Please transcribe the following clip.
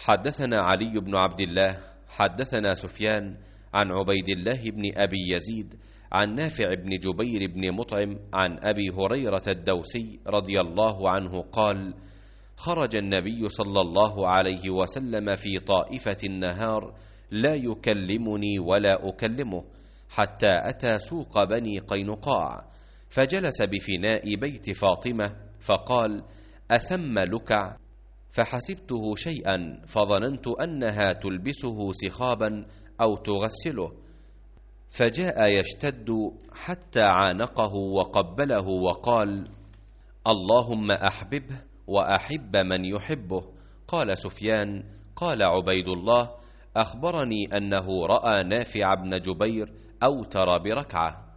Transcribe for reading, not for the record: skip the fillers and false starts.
حدثنا علي بن عبد الله حدثنا سفيان عن عبيد الله بن أبي يزيد عن نافع بن جبير بن مطعم عن أبي هريرة الدوسي رضي الله عنه قال: خرج النبي صلى الله عليه وسلم في طائفة النهار لا يكلمني ولا أكلمه، حتى أتى سوق بني قينقاع، فجلس بفناء بيت فاطمة فقال: أثم لكع؟ فحسبته شيئا فظننت أنها تلبسه سخابا أو تغسله، فجاء يشتد حتى عانقه وقبله وقال: اللهم أحببه وأحب من يحبه. قال سفيان: قال عبيد الله: أخبرني أنه رأى نافع بن جبير أوتر بركعة.